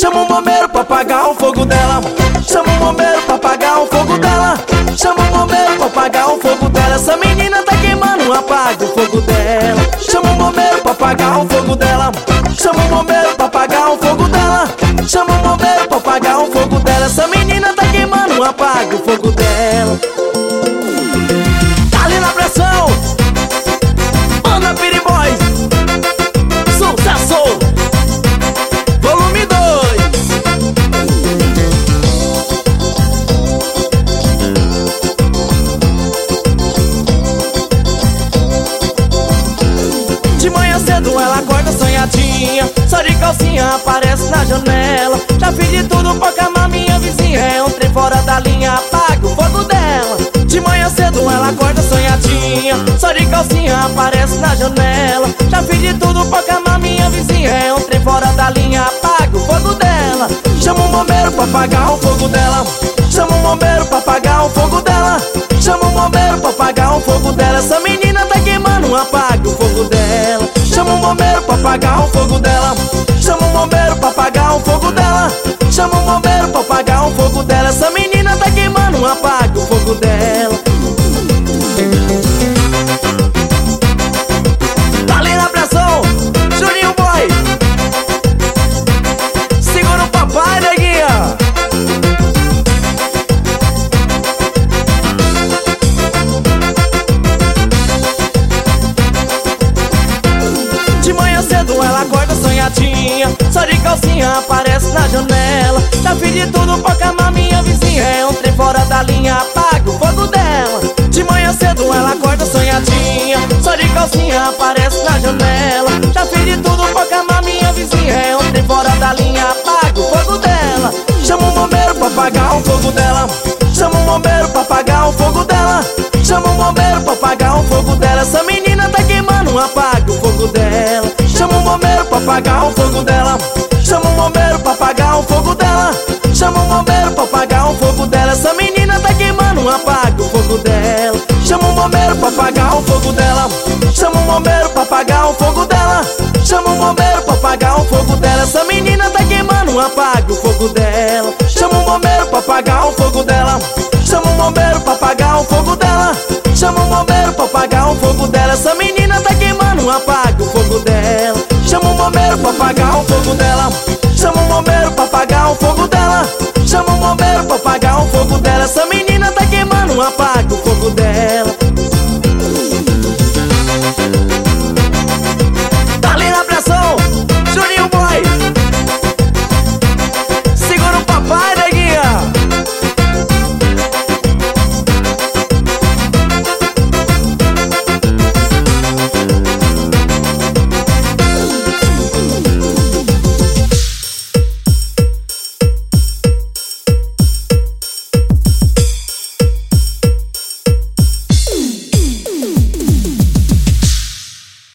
Chama um bombeiro pra apagar o fogo dela. Chama um bombeiro pra apagar o fogo dela. Chama um bombeiro pra apagar o fogo dela. Essa menina tá queimando, apaga o fogo dela. Chama um bombeiro pra apagar o fogo dela. Chama um bombeiro pra apagar o fogo dela. Chama um bombeiro pra apagar o fogo dela. Essa menina tá queimando, apaga o fogo dela. Tá ali na pressão, Banda Piri Boys, sucesso, volume 2. De manhã cedo ela acorda sonhadinha, só de calcinha aparece na janela. Já fiz de tudo pra acalmar minha vizinha, é um trem fora da linha, apaga o fogo dela. De manhã cedo ela acorda sonhadinha, só de calcinha aparece na janela. Já fiz de tudo pra acalmar minha vizinha, é um trem fora da linha, apaga o fogo dela. Chama um bombeiro pra apagar o fogo dela. Chama um bombeiro pra apagar o fogo dela. Chama um bombeiro pra apagar o fogo dela. Essa menina tá queimando, apaga o fogo dela. Chama um bombeiro pra apagar o fogo dela. Chama um bombeiro pra apagar o fogo dela. Chama um bombeiro pra apagar o fogo dela. Essa menina tá queimando, apaga o fogo dela. Tá ali na pressão, Juninho Boy, segura o papai, neguinha. De manhã cedo ela acorda sonhadinha, só de calcinha aparece na janela. Já fiz de tudo pra acalmar minha vizinha, é um trem fora da linha, apaga o fogo dela. De manhã cedo ela acorda sonhadinha, só de calcinha aparece na janela. Já fiz de tudo pra acalmar minha vizinha, é um trem fora da linha, apaga o fogo dela. Chama um bombeiro pra apagar o fogo dela. Chama um bombeiro pra apagar o fogo dela. Chama um bombeiro pra apagar o fogo dela. Essa menina tá queimando, apaga o fogo dela. Chama um bombeiro pra apagar o fogo dela. Chama um bombeiro pra apagar o fogo dela. Chama um bombeiro pra apagar o fogo dela. Essa menina tá queimando, apaga o fogo dela. Chama um bombeiro pra apagar o fogo dela. Chama um bombeiro